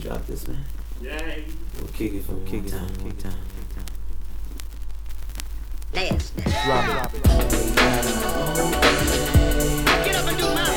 drop this, man. Yay. We'll kick it from kick time. Nasty. Drop it. Get up and do my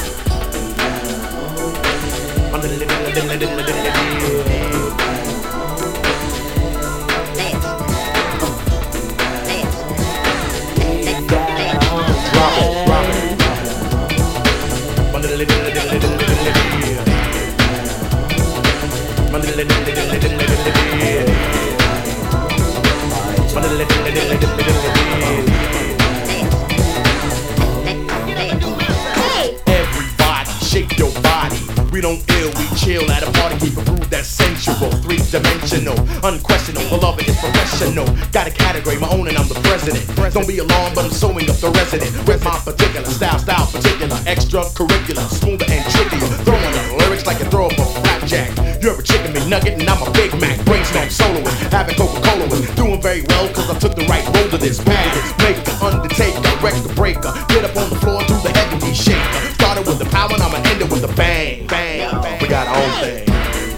Everybody, shake your body. We don't ill, we chill at a party. Keep a groove that's sensual, three-dimensional, unquestionable. Beloved is professional. Got a category, my own, and I'm the president. Don't be alarmed, but I'm sewing up the resident with my particular style particular, extracurricular, smoother and trickier. Throwing the lyrics like you throw up a flapjack. You're a chicken McNugget and I'm a Big Mac. Brainstorm soloist, having Coca-Cola with. Doing very well cause I took the right road to this path. Make the undertaker, wreck the breaker. Get up on the floor and do the heavy D shaker. Started with the power and I'ma end it with a bang. Bang, bang. We got our own thing.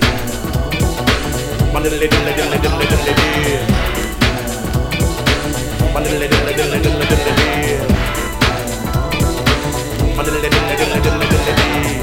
My little lady, lady, lady, lady, lady. My little lady, lady, lady, lady, lady. My little lady, lady, lady, lady, lady.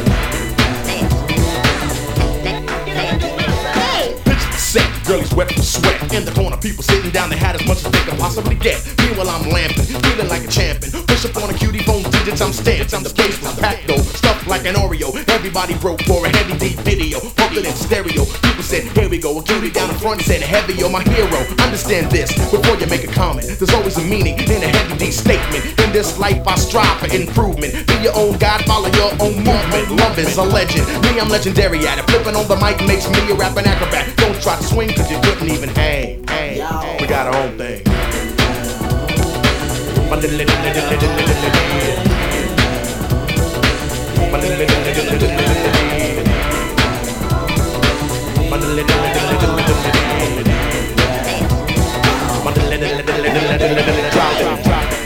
Set, girlies wet from sweat. In the corner, people sitting down, they had as much as they could possibly get. Meanwhile, I'm lamping, feeling like a champion. Push up on a cutie phone digits, I'm stamped. I'm the place was packed though, stuffed like an Oreo. Everybody broke for a heavy D video, pumped it in stereo. People said, here we go. A cutie down the front said, heavy, you're my hero. Understand this, before you make a comment. There's always a meaning in a heavy D statement. In this life, I strive for improvement. Be your own God, follow your own movement. Love is a legend, me, I'm legendary at it. Flipping on the mic makes me a rapping acrobat. Don't try to swing cause you couldn't even hang. We got our own thing. My little lady, lady, lady, lady, lady. My little lady, lady, lady, lady, lady. My little lady, lady, lady, lady, lady. My little lady, lady, lady, lady, lady. Drop it, drop it.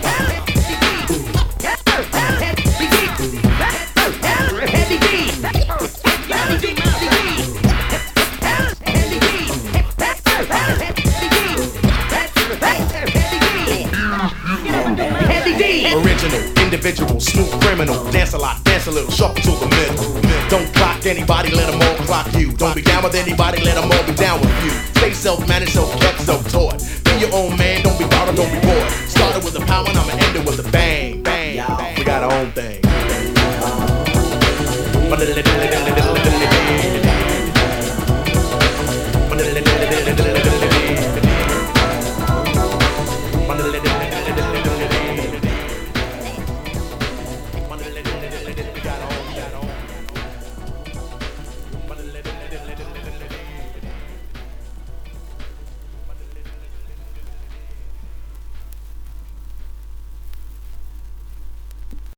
Original, individual, smooth criminal. Dance a lot, dance a little, shuffle to the middle. Don't clock anybody, let them all clock you. Don't be down with anybody, let them all be down with you. Stay self-managed, self-kept, self-taught. Be your own man, don't be borrowed, don't be bored. Started with a power and I'ma end it with a bang, bang, bang. We got our own thing. My little